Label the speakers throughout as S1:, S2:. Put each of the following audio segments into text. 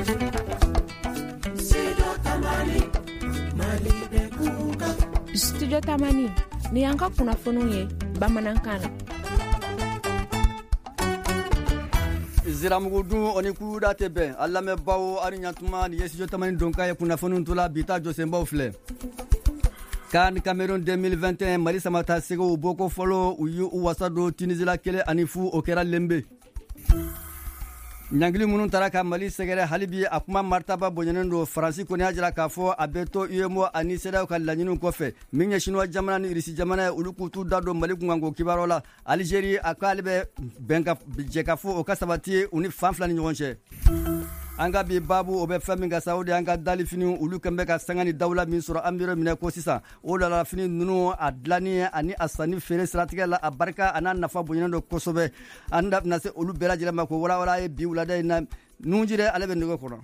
S1: Studio Tamani ni yanka kunnafoniw ye bamanankan na.
S2: Ziramugudu oni kuda tebe allame bawo ari nyantuma ni Studio Tamani donka ye kunnafoniw tula bita Josembaw filɛ. Kan Cameroun 2021 Mali samata sego boko folo uyu wasado Tunisia kele anifu okera lembe. Nyangili munun taraka Mali segere halibi akuma martaba bonyendo Francis koni hajira kafo abeto UEMO ani seda ka lanyinu kofe minye shinwa jamana ni irisi jamana ulukutu dado Mali kungango kibarola Algerie akalbe benga jekafo okasabati uni fanfla ni nyonche anga bi babu obe faminga Saudi anga dali fini ulu kembe ka sangani dawla min sura amiro mina ko sisa o la fini nunu adlani ani asani fere strategie la abarka ana nafa bonyendo kosobe anda nase ulu bela jela mako wala e bi wala na nunjire alebe ndo ko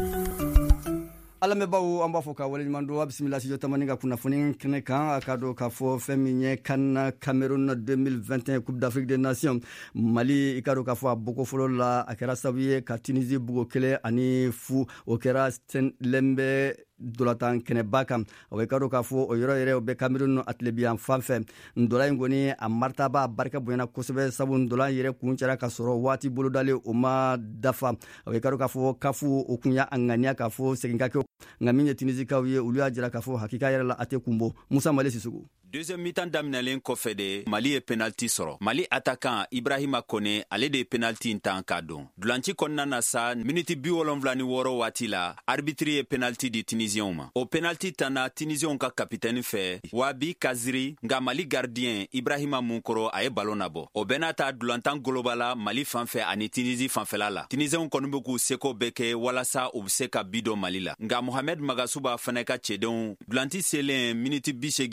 S2: alame bawo amba foka wala mando bismillah Studio Tamani ga kunnafoni kene kan akado ka fo feminye kan Cameroun 2021 Coupe d'Afrique des Nations Mali ikado ka fo boko folo la akera sabiye ka Tunisie bugo kele ani fu okera sten lembe dolatan kene bakam awekado ka fo oyoro yere obe Cameroun atlebian fanfe ndola ngoni amartaba barka boyana kosobe sabun ndola yere kunchara ka soro wati bolodale oma dafa awekado ka fo kafu okunya angania ka fo seginga ke ngaminye Tunisie ka wiye ulu ajira ka fo hakika yere la ate kumbo Musa Male Sisugu.
S3: Deuxième mi-temps daminalen kɔfɛ de Mali ye penalty sɔrɔ. Mali attaquant Ibrahima Kone ale de ye penalty in tan ka don. Dulanci kɔnɔna na sa miniti 76 waati la arbitre ye penalty di Tunisienw ma. O penalty tanna Tunisienw ka kapitɛni fɛ Wabi Kaziri nga Mali gardien Ibrahima Munkoro a ye ballon nabɔ. O bɛɛ n'a ta dulantan goloba la Mali fanfɛ ani Tunisie fanfɛla la. Tunisienw kɔni bɛ k'u seko bɛɛ kɛ walasa u bɛ se ka bi dɔ Mali la. Nga Mohamed Magasuba fana ka cɛdenw dulanci selen miniti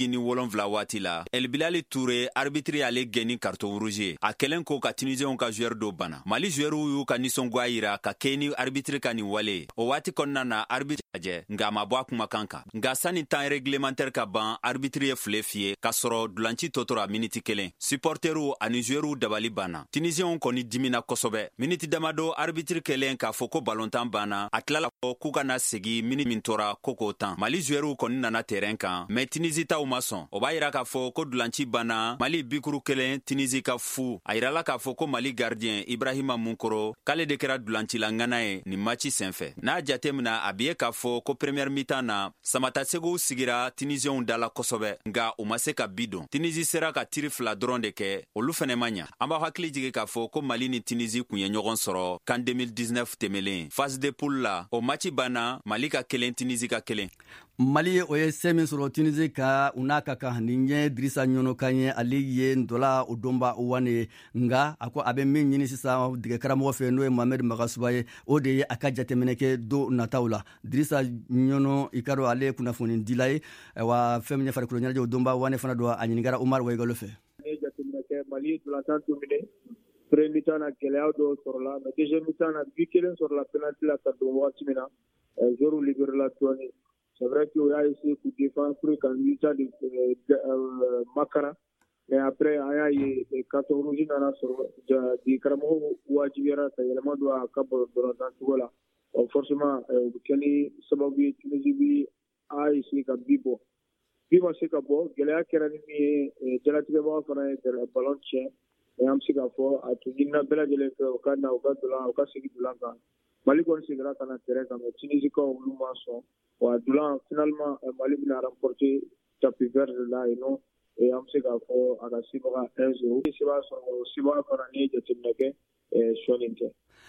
S3: 87 waati la El Bilali Touré arbitre ale geni carton rouge a kelen ko ka Tunisienw ka joueur do bana Mali joueur yu ka nisɔngwa yira ka keni arbitre ka ni wale o waati kɔnɔna na arbitre aje nga ma bɔ kuma kanka nga sani temps réglementaire ka ban arbitre ye file fie ka sɔrɔ dulanci totora miniti kelen supporteru ani joueur dabali bana Tunisienw kɔni dimina kosɔbɛ miniti damado arbitre kelen ka fɔ ko ballontan bana a tilala fɔ k'u kana segi miniti min tora koko tan Mali joueur kɔni nana terrain kan mais Tunisie taw ma sɔn o b'a yira k'a fɔ ko dulanci bana Mali bikuru kelen Tunisie ka fu a yirala k'a fɔ ko Mali gardien Ibrahima Munkoro k'ale de kɛra dulancila ŋana ye ni match senfɛ n'a jatemina a bie k'a fɔ ko première mi-temps na samatasegow sigira Tunisienw dala kosɔbɛ nga u ma se ka bi don Tunisie sera ka tiri fila dɔrɔn de kɛ olu fɛnɛ ma ɲa an b'a hakili jigi k'a fɔ ko Mali ni Tunisie kun ye ɲɔgɔn sɔrɔ kan 2019 tɛmɛlen phase de poule la o match bana Mali ka kelen Tunisie ka kelen
S2: Mali o ye semi sɔrɔ Tunisie ka una ka kan ni ɲɛ Drissa Ɲono kan ye ale ye ndola o donba wane nga ako abe min ɲini sisan dige karamɔgɔ fɛ n'o ye Mohamed Magasuba ye o de ye a ka jateminɛ kɛ do nataw la Drissa Ɲono ikaro ale kunnafoni dila ye wa fɛn min ye farikolo ɲɛnajɛ o donba wane fana do a ɲinigara Umar Waigalo fɛ
S4: jateminɛ kɛ Mali dolantan to minɛ premier mi-temps na gɛlɛya dɔw sɔrɔla mais deuxième mi-temps na but kelen sɔrɔla penalty la ka don waati min na joueur libéré la dɔɔni. C'est vrai qu'il a essayé de défendre pour qu'en lutte de Makara. Mais après, il y a 14 rouges dans la sorte. Des Karamo ou Adjivera, c'est également doit Cabo dans tout là. Forcément, Kenny Sababi, Tunisie, a essayé de Bibo. Bibo, c'est Cabo, Galéa Kerani, Jalativa, le ballon tient. Et un psychopho, à Tunina Bella de l'Okana, au Gatola, au Kassiki de Lanka. Mali considère qu'en intérêt dans le Tunisie comme nous maçons. Finalement, Mali a remporté tapis vert là et non. Et on sait qu'à fond, à la Sibara 1-0. Sibara Korani de Timneke et Shoninke.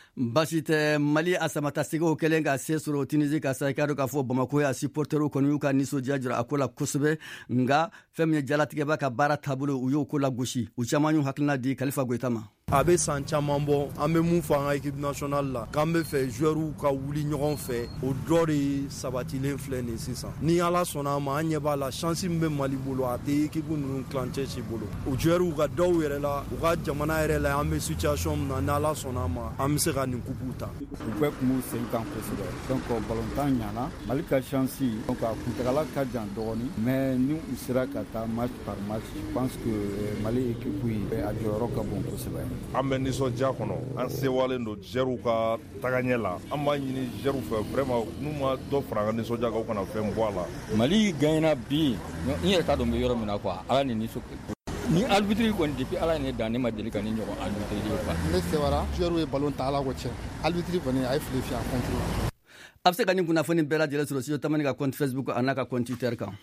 S2: Basite Mali asamata sigo kelenga sesuro Tunisie ka saikaro ka fo Bamako ya supporteru konu ka niso jajura akola kusube nga femye jalatige ba ka bara tabulu uyo kola goshi uchamanyu hakina di Khalifa Goitama
S5: a bɛ san caman bɔ an bɛ mun fɔ an ka équipe nationale la k'an bɛ fɛ joueurs ka wuli ɲɔgɔn fɛ o dɔ de sabatilen filɛ nin sisan ni ala sɔnna a ma an ɲɛ b'a la chance min bɛ Mali bolo a tɛ équipe ninnu tilancɛ si bolo o joueurs ka dɔw yɛrɛ la u ka jamana yɛrɛ la an bɛ situation min na ni ala sɔnna a ma an bɛ se ka nin coupe ta
S6: u bɛɛ kun b'u sen kan kosɛbɛ donc ballontan ɲana Mali ka chance donc a kuntagala ka jan dɔɔni mais ni u sera ka taa match par match je pense que Mali équipe a jɔyɔrɔ ka bon kosɛbɛ
S7: an bɛ nisɔndiya kɔnɔ an sewalen don gɛrɛw ka tagaɲɛ la an b'a ɲini gɛrɛw fɛ vraiment n'u ma dɔ fara an ka nisɔndiya kan u kana fɛn bɔ a la. Mali gagnera bi n yɛrɛ t'a dɔn bɛ yɔrɔ min na quoi ala ni nisɔn ni arbitre kɔni depuis ala ne dan ne ma deli ka ni ɲɔgɔn arbitre ye quoi. Ne sewara joueur ye ballon ta ala ko cɛ arbitre kɔni a ye fili fi a contre.
S2: A bɛ se ka nin kunnafoni bɛɛ lajɛlen sɔrɔ studio tamani ka compte Facebook a n'a ka compte Twitter kan.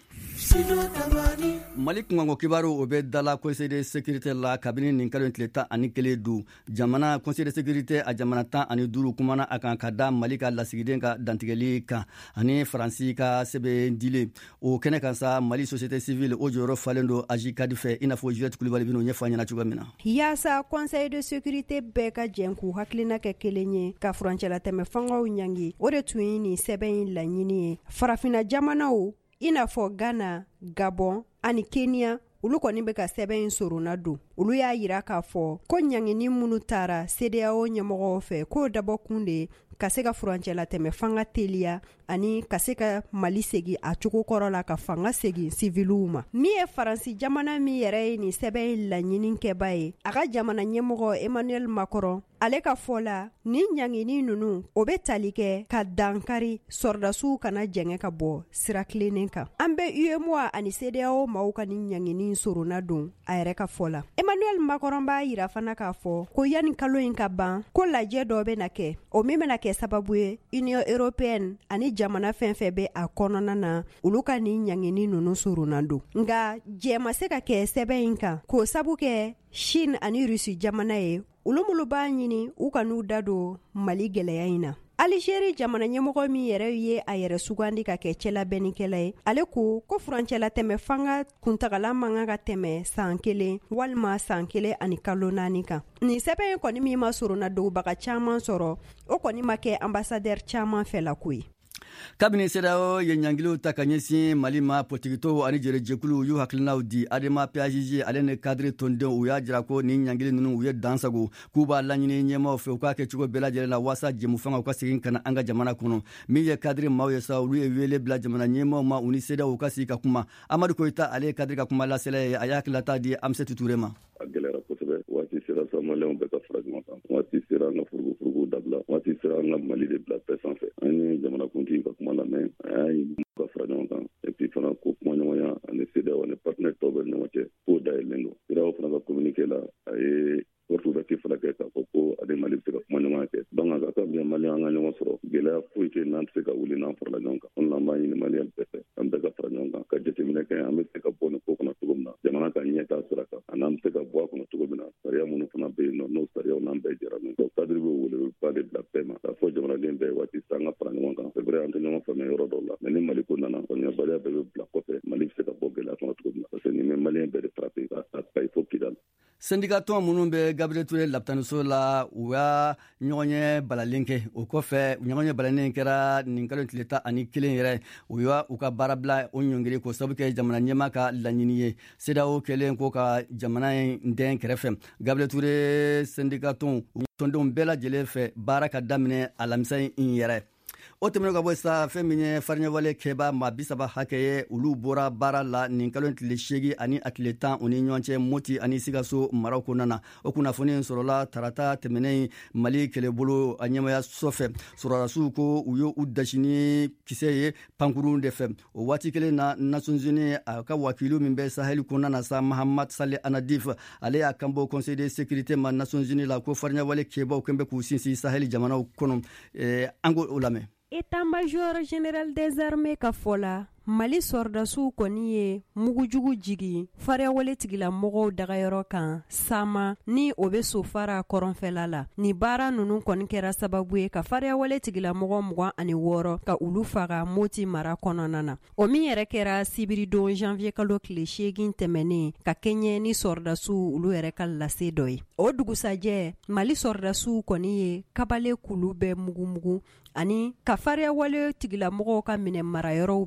S2: Mali kunkanko kibaru o bɛ dala conseil de sécurité la kabini nin kalo tile 11 du jamana conseil de sécurité a jamana 15 kumana a kan ka da Mali ka lasigiden ka dantigɛli kan ani Faransi ka sɛbɛn dile o kɛnɛ kan sa Mali société civile o jɔyɔrɔ falen do Aji Kadi fɛ i n'a fɔ Juliette Coulibaly bɛ n'o ɲɛfɔ an ɲɛna cogoya min na.
S8: Yaasa conseil de sécurité bɛɛ ka jɛn k'u hakilina kɛ kelen ye ka furancɛla tɛmɛ fangaw ɲangi o de tun ye nin sɛbɛn in laɲini ye farafina jamanaw i n'a fɔ Ghana, Gabon ani Kenya olu kɔni bɛ ka sɛbɛn in sorona don olu y'a yira k'a fɔ ko ɲangini minnu taara CEDEAO ɲɛmɔgɔw fɛ k'o dabɔ kun de ka se ka furancɛla tɛmɛ fanga teliya ani ka se ka Mali segi a cogo kɔrɔ la ka fanga segi civiliw ma min ye Faransi jamana min yɛrɛ ye nin sɛbɛn in laɲini kɛba ye a ka jamana ɲɛmɔgɔ Emmanuel Macron ale ka fɔ la ni ɲangini ninnu o bɛ tali kɛ ka dankari sɔrdasiw kana jɛngɛ ka bɔ sira kilennen kan an bɛ UEMOA ani CEDEAO maaw ka ni ɲangini sorona don a yɛrɛ ka fɔ la Emmanuel Macron b'a yira fana k'a fɔ ko yanni kalo in ka ban ko lajɛ dɔ bɛ na kɛ o min bɛna kɛ sababu ye Union Européenne ani jamana fɛn fɛn bɛ a kɔnɔna na olu ka ni ɲangini ninnu sorona don nka jɛ ma se ka kɛ sɛbɛn in kan k'o sabu kɛ Chine ani Russie jamana ye olu minnu b'a ɲini u ka n'u da don Mali gɛlɛya in na Algérie jamana ɲɛmɔgɔ min yɛrɛ ye a yɛrɛ sugandi ka kɛ cɛlabɛnnikɛla ye ale ko furancɛla tɛmɛ fanga kuntagala man ka tɛmɛ san 1 walima san 1 ani kalo 4 kan nin sɛbɛn kɔni min ma sorona dɔwbaga caman sɔrɔ o kɔni ma kɛ ambassadeur caman fɛ la koyi
S2: kabini CEDEAO ye ɲangiliw ta ka ɲɛsin Mali ma politikitow ani jɛrɛjɛkuluw y'u hakilinaw di Adama PAJJ ale ni kadiri tɔndenw u y'a jira ko ni ɲangili ninnu u ye dansago k'u b'a laɲini ɲɛmaw fɛ u k'a kɛ cogo bɛɛ lajɛlen la waasa jɛmufangaw ka segin kana an ka jamana kɔnɔ min ye kadiri maaw ye sa olu ye wele bila jamana ɲɛmaw ma u ni CEDEAO ka sigi ka kuma Amadu Koyita ale ye kadiri ka kuma lasela ye a y'a hakilata di Amsatu Ture ma.
S9: A gɛlɛyara kosɛbɛ waati sera sa maliyɛnw bɛɛ ka fara ɲɔgɔn kan waati sera an ka furugufurugu dabila waati sera an ka Mali de bila bɛɛ sanfɛ an ye jamanakuntigi ka kuma lamɛn a y'a ɲini ka fara ɲɔgɔn kan et puis fana ko kumaɲɔgɔnya ani CEDEAO ani partenaire tɔw bɛ ɲɔgɔn cɛ k'o dayɛlɛlen don CEDEAO fana ka communiqué la a ye porte-ouverture fana kɛ k'a fɔ ko ale Mali bɛ se ka kumaɲɔgɔnya kɛ donc a ka kan bien maliyɛn an ka ɲɔgɔn sɔrɔ gɛlɛya foyi tɛ n'an tɛ se ka wuli n'an farala ɲɔgɔn kan o la an b'a ɲini maliyɛn bɛɛ fɛ an bɛɛ ka fara ɲɔgɔn kan ka jateminɛ kɛ an bɛ se ka bɔ nin ko kɔnɔ cogo min na jamana ka ɲɛtaa sira kan ani an bɛ se ka bɔ a kɔnɔ cogo min na sariya minnu fana bɛ yen nɔ n'o sariyaw n'an bɛɛ jɛra min donc cadre bɛ weleweleba de bila bɛɛ ma k'a fɔ jamanaden bɛɛ waati sa an ka fara ɲɔgɔn kan c'est vrai an tɛ ɲɔgɔn faamuya yɔrɔ dɔw la mais ni Mali ko nana faamuyabaliya bɛɛ bɛ bila kɔfɛ Mali bɛ se ka bɔ gɛlɛya kɔnɔ cogo min na parce que nin bɛ maliyɛn bɛɛ de frappé ka ta il faut Kidal.
S2: Syndicat minnu bɛ Gabriel Touré lapitaniso la u y'a ɲɔgɔn ye balalen kɛ o kɔfɛ ɲɔgɔn ye balalen kɛra nin kalo tile 11 yɛrɛ u y'a u ka baara bila o ɲɔngiri ko sabu kɛ jamana ɲɛmaa ka laɲini ye CEDEAO kɛlen ko ka jamana in den kɛrɛfɛ Gabriel Touré syndicat tɔndenw bɛɛ lajɛlen fɛ baara ka daminɛ alamisa in yɛrɛ o tɛmɛnen ka bɔ sa fɛn min ye fariɲɛwale kɛba maa 30 hakɛ ye olu bɔra baara la nin kalo tile 8 ani a tile 10 u ni ɲɔgɔn cɛ Moti ani Sikaso maraw kɔnɔna na o kunnafoni sɔrɔla tarata tɛmɛnen Mali kɛlɛbolo a ɲɛmaya sɔfɛ sɔrɔdasiw ko u ye u dasi ni kisɛ ye pankurun de fɛ o waati kelen na Nations Unies a ka wakilu min bɛ Sahel kɔnɔna na sa Mahamad Saleh Anadif ale y'a kanbɔ Conseil de sécurité ma Nations Unies la ko fariɲɛwale kɛbaw kɛn bɛ k'u sinsin Sahel jamanaw kɔnɔ an ko o lamɛn.
S8: État-major général des armées ka fɔ la Mali sɔrdasiw kɔni ye mugujugu jigi fariɲɛwale tigilamɔgɔw dagayɔrɔ kan sama ni o bɛ sofara kɔrɔnfɛla la ni baara ninnu kɔni kɛra sababu ye ka fariɲɛwale tigilamɔgɔ 26 ka olu faga Moti mara kɔnɔna na o min yɛrɛ kɛra sibiridon janvier kalo tile 8 tɛmɛnen ka kɛɲɛ ni sɔrdasiw olu yɛrɛ ka lase dɔ ye o dugusajɛ Mali sɔrdasiw kɔni ye kabale kulu bɛɛ mugumugu ani ka fariɲɛwale tigilamɔgɔw ka minɛ marayɔrɔw bɛɛ ci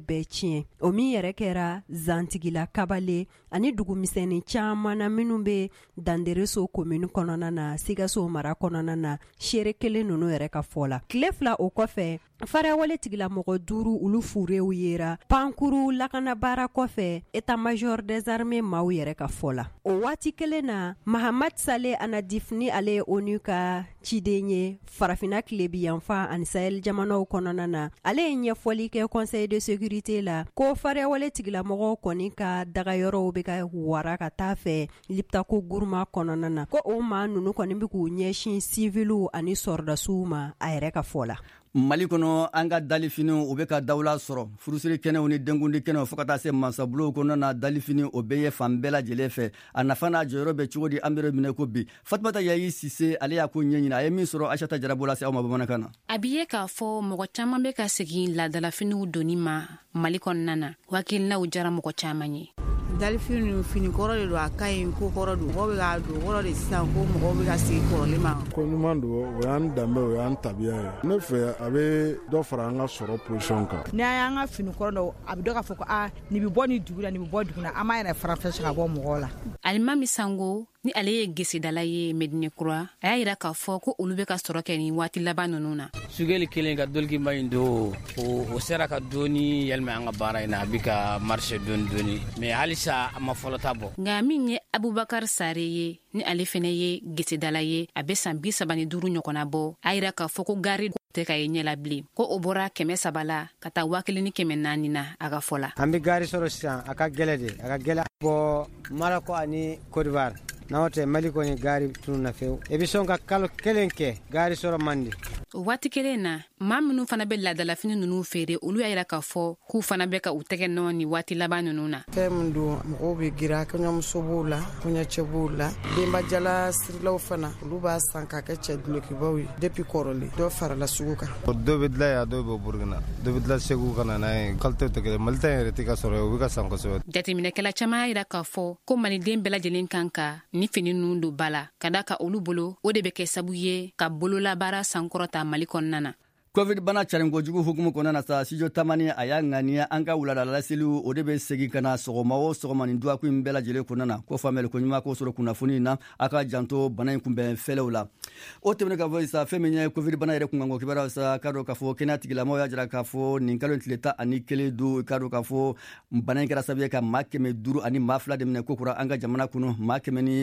S8: tiɲɛ o min yɛrɛ kɛra zantigila kabale ani dugumisɛnnin caaman na minnu be dandereso komini kɔnɔna na Sikaso mara kɔnɔna na seere kelen nunu yɛrɛ ka fɔ la. Tile fila o kɔfɛ fariawale tigilamɔgɔ 5 olu furew yera pankuru lakanabaara kɔfɛ état-major des armées maaw yɛrɛ ka fɔ la. O waati kelen na Mahamad Saleh Anadif ni ale ONU ka ciden ye farafina tilebiyanfan ani Sahel jamanaw kɔnɔna na ale ye ɲɛfɔli kɛ Conseil de sécurité la ko fariawale tigilamɔgɔ kɔni ka dagayɔrɔw be ka wara ka taa fɛ liptako guruma kɔnɔna na ko o maa nunu kɔni be k'u ɲɛsin sivilu ani sɔrdasiw ma a yɛrɛ ka fɔ la.
S2: Mali kɔnɔ an ka dalifiniw u bɛ ka dawula sɔrɔ furusiri kɛnɛw ni denkundi kɛnɛw fo ka taa se mansabulow kɔnɔ na dalifini o bɛ ye fan bɛɛ lajɛlen fɛ a nafa n'a jɔyɔrɔ bɛ cogo di an bɛrɛ minɛ ko bi Fatumata Yayi Sise ale y'a ko ɲɛɲini a ye min sɔrɔ Aishata Jarabo lase aw ma bamanankan na.
S10: A bi ye k'a fɔ mɔgɔ caman bɛ ka segin ladalafiniw doni ma Mali kɔnɔna na hakilinaw jara mɔgɔ caman ye.
S11: Dalifini fini kɔrɔ de don a ka ɲi ko kɔrɔ don mɔgɔ bɛ ka don kɔrɔ de sisan ko mɔgɔ bɛ ka segin kɔrɔlen ma.
S12: Ko ɲuman don o y'an danbe o y'an tabiya ye ne fɛ a bɛ dɔ fara an ka sɔrɔ position kan.
S11: N'a y'an ka fini kɔrɔ dɔn a bɛ dɔ k'a fɔ ko nin bɛ bɔ nin dugu la nin bɛ bɔ dugu la an m'a yɛrɛ farafɛn ka bɔ mɔgɔw la.
S10: Alimami Sango ni ale ye gesedala ye Medine Kura a y'a yira k'a fɔ ko olu bɛ ka sɔrɔ kɛ nin waati laban ninnu na.
S13: Sugeli kelen ka doliki in don o sera ka doni yɛlɛma an ka baara in na a bɛ ka marché doni mais halisa a ma fɔlɔ ta bɔ.
S10: Nka min ye Abubakar Sare ye ni ale fana ye gesedala ye a bɛ san 35 ɲɔgɔnna bɔ a yira k'a fɔ ko gari tɛ ka ye ɲɛla bilen ko o bɔra 300 la ka taa 1400 na a ka fɔ la.
S14: An bɛ gari sɔrɔ sisan a ka gɛlɛ de a ka gɛlɛ bɔ Maroko ani Côte d'Ivoire n'aw tɛ Mali kɔni gari tunu na fewu e bɛ sɔn ka kalo kelen kɛ gari sɔrɔ man di.
S10: O waati kelen na maa minnu fana bɛ ladalafini ninnu feere olu y'a yira k'a fɔ k'u fana bɛ ka u tɛgɛ nɔ ni waati laban ninnu na.
S11: Fɛn min don mɔgɔw bɛ gira kɔɲɔmuso b'o la kɔɲɔcɛ b'o la denbajala sirilaw fana olu b'a san k'a kɛ cɛ dulokibaw ye depuis kɔrɔlen dɔ farala sugu kan.
S15: Dɔw bɛ dilan yan dɔw bɛ Burukina dɔw bɛ dilan Segu ka na n'a ye qualité tɛ kelen Mali ta yɛrɛ tɛ ka sɔrɔ o bɛ ka san kosɛbɛ.
S10: Jateminɛkɛla caman y'a yira k'a fɔ ko maliden bɛɛ lajɛlen kan ka ni fini ninnu don ba la ka da ka olu bolo o de bɛ kɛ sabu ye ka bololabaara sankɔrɔta Mali kɔnɔna na.
S2: Covid bana carin kojugu hukumu kɔnɔna na sa studio tamani a y'a ŋaniya an ka wulada laseliw o de bɛ segin ka na sɔgɔma o sɔgɔma nin duwaku in bɛɛ lajɛlen kɔnɔna na ko faamuyali ko ɲuman ko sɔrɔ kunnafoni na a ka janto bana in kunbɛn fɛlɛw la o tɛmɛnen ka fɔ sa fɛn min ye covid bana yɛrɛ kunkanko kibaruyaw sa k'a dɔn k'a fɔ kɛnɛya tigilamɔgɔw y'a jira k'a fɔ nin kalo tile 11 don k'a dɔn k'a fɔ bana in kɛra sababu ye ka maa 500 ani maa 2 de minɛ kokura an ka jamana kɔnɔ maa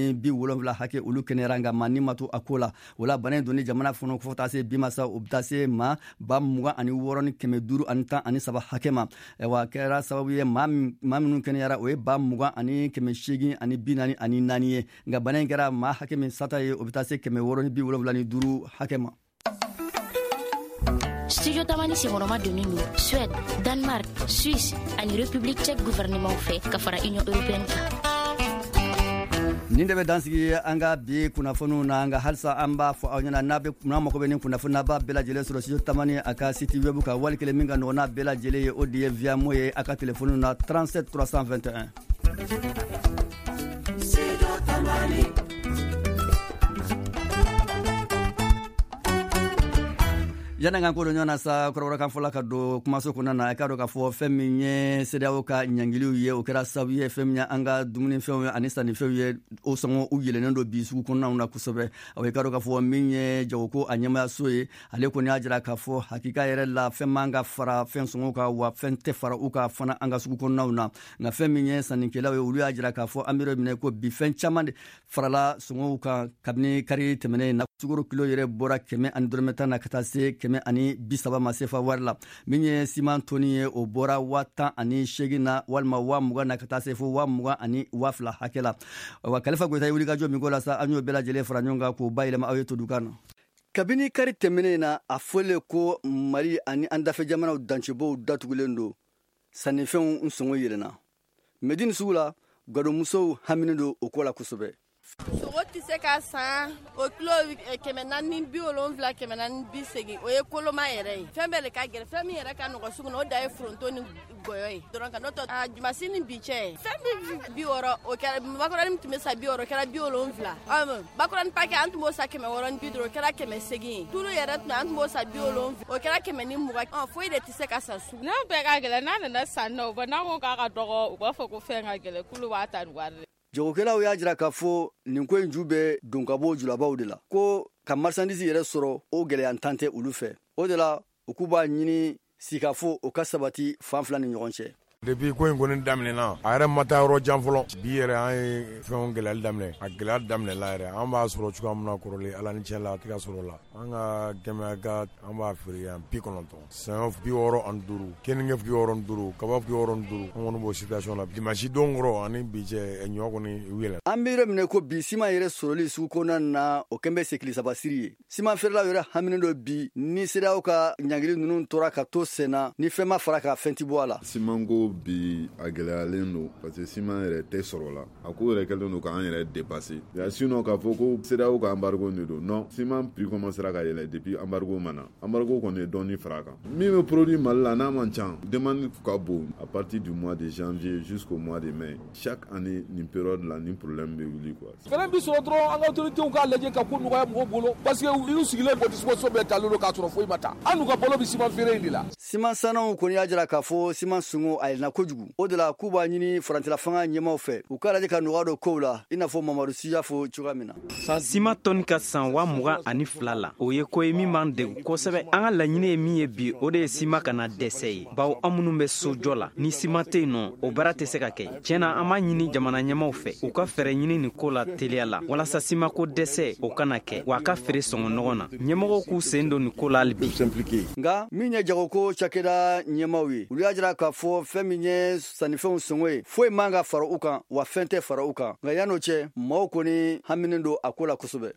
S2: 170 hakɛ olu kɛnɛyara nka maa ni ma to a ko la o la bana in donni jamana kɔnɔ fo taa se bi ma sa o bɛ taa se maa 20 ani 6 ni 500 ani 10 ani 7 hakɛ ma wa kɛra sababu ye maa minnu kɛnɛyara o ye 20 ani 800 ani 40 ani 4 ye nka bana in kɛra maa hakɛ min sata ye o bɛ taa se 6 ni 75 hakɛ ma.
S16: Studio Tamani Singoroma donnen don Suède, Danemark, Suisse ani République tchèque gouvernement fɛ ka fara Union européenne kan.
S2: Nin de bɛ dansigi an ka bi kunnafoniw na nka halisa an b'a fɔ aw ɲɛna n'a mago bɛ nin kunnafoni n'a b'a bɛɛ lajɛlen sɔrɔ studio Tamani a ka site web kan wali kelen min ka nɔgɔn n'a bɛɛ lajɛlen ye o de ye via mo ye a ka telefoniw na 37 321. Studio Tamani. Yana ngan ko ɲɔna sa kɔrɔbɔrɔ kan fɔla ka don kumaso kɔnɔna na ka dɔn k'a fɔ fɛn min ye CEDEAO ka ɲangiliw ye o kɛra sababu ye fɛn min ye an ka dumunifɛnw ye ani sannifɛnw ye o sɔngɔ u yɛlɛnnen don bi sugu kɔnɔnaw na kosɛbɛ o ye ka dɔn k'a fɔ min ye jagoko a ɲɛmayaso ye ale kɔni y'a jira k'a fɔ hakika yɛrɛ la fɛn man ka fara fɛn sɔngɔw kan wa fɛn tɛ fara u ka fana an ka sugu kɔnɔnaw na nka fɛn min ye sannikɛlaw ye olu y'a jira k'a fɔ an bɛ yɔrɔ minɛ ko bi fɛn caman de farala sɔngɔw kan kabini kari tɛmɛnen na sukaro kilo yɛrɛ bɔra 100 ani dɔrɔmɛ 10 na ka taa se 100 ani 30 ma sefa wari la min ye siman toni ye o bɔra 10 ani 8 na walima 20 na ka taa se fo 20 ani 2 hakɛ la wa Kalifa Goyita ye wulikajɔ min ko la sa an y'o bɛɛ lajɛlen fara ɲɔgɔn kan k'o bayɛlɛma aw ye to dukan na kabini kari tɛmɛnen na a fɔlen ko Mali ani an dafɛ jamanaw dancɛbɔw datugulen don sannifɛnw sɔngɔ yɛlɛnna Medine sugu la gadonmusow haminen don o ko la kosɛbɛ
S17: sogo tɛ se ka san o kilo 470 480 o ye koloma yɛrɛ ye fɛn bɛɛ de ka gɛrɛ fɛn min yɛrɛ ka nɔgɔ sugu na o da ye foronto ni gɔyɔ ye dɔrɔn ka n'o tɔ jumasi ni bi cɛ fɛn bɛ 60 o kɛra bakɔrɔni min tun bɛ sa 60 o kɛra 70 bakɔrɔni pake an tun b'o sa 650 o kɛra 800 ye tulu yɛrɛ tun an tun b'o sa 70 o kɛra 120 foyi de tɛ se ka sa sugu
S18: n'a bɛɛ ka gɛlɛn n'a nana san na o ba n'a ko k'a ka dɔgɔ u b'a fɔ ko fɛn ka gɛlɛn kulu b'a ta ni wari de.
S2: Jagokɛlaw y'a jira k'a fɔ nin ko in ju bɛ don ka bɔ julabaw de la ko ka marchandise yɛrɛ sɔrɔ o gɛlɛyantan tɛ olu fɛ o de la u k'u b'a ɲini sikafo o ka sabati fan fila ni ɲɔgɔn cɛ.
S19: Depuis ko in kɔni daminɛna a yɛrɛ ma taa yɔrɔ jan fɔlɔ bi yɛrɛ an ye fɛnw gɛlɛyali daminɛ a gɛlɛya daminɛla yɛrɛ an b'a sɔrɔ cogoya min na kɔrɔlen ala ni cɛ la a tɛ ka sɔrɔ la an ka gɛmɛga an b'a feere yan 90 saɲɔ 65 keninge 65 kaba 65 an kɔni b'o situation la dimanche don kɔrɔ ani bi cɛ ɲɔ kɔni u yɛlɛ. An bɛ yɔrɔ minɛ ko bi siman yɛrɛ sɔrɔli sugu kɔnɔna na o kɛn bɛ sekili sabasiri ye siman feerelaw yɛrɛ haminen dɔ bi ni CEDEAO ka ɲangili ninnu tora ka to senna ni fɛn ma fara ka fɛn ti bɔ a la.
S20: Simanko bi a gɛlɛyalen don parce que siman yɛrɛ tɛ sɔrɔ la a ko yɛrɛ kɛlen don k'an yɛrɛ dépasser sinon k'a fɔ ko CEDEAO ka embargo de don non siman prix commencera ka yɛlɛ depuis embargo mana embargo kɔni ye dɔɔni fara a kan min bɛ produit Mali la n'a man ca demande ka bon à partir du mois de janvier jusqu'au mois de mai chaque année nin période la nin problème bɛ wuli quoi.
S21: fɛnɛ bi sɔrɔ dɔrɔn an ka autorités k'a lajɛ ka ko nɔgɔya mɔgɔw bolo parce que u sigilen ko disposition bɛɛ talen don k'a sɔrɔ foyi ma ta an n'u ka balo bɛ siman feere in de la.
S2: Siman sannaw kɔni y'a jira k'a fɔ siman sɔngɔ a yɛlɛnna kojugu o de la k'u b'a ɲini farantila fanga ɲɛmaw fɛ u k'a lajɛ ka nɔgɔya dɔ kow la i n'a fɔ Mamadu Si y'a fɔ cogoya min na.
S22: Siman tɔni ka san 22 la o ye ko ye min b'an degun kosɛbɛ an ka laɲini ye min ye bi o de ye siman kana dɛsɛ ye bawo an minnu bɛ sojɔ la ni siman tɛ yen nɔ o baara tɛ se ka kɛ tiɲɛna an b'a ɲini jamana ɲɛmaw fɛ u ka fɛɛrɛ ɲini nin ko la teliya la walasa siman ko dɛsɛ o kana kɛ wa a ka feere sɔngɔ nɔgɔ na ɲɛmɔgɔw k'u sen don nin ko la hali bi.
S2: Nka min ye jagoko cakɛda ɲɛmaw ye olu y'a jira k'a fɔ fɛn min ye sannifɛnw sɔngɔ ye foyi man ka fara u kan wa fɛn tɛ fara u kan nka yan'o cɛ maaw kɔni haminen don a ko la kosɛbɛ.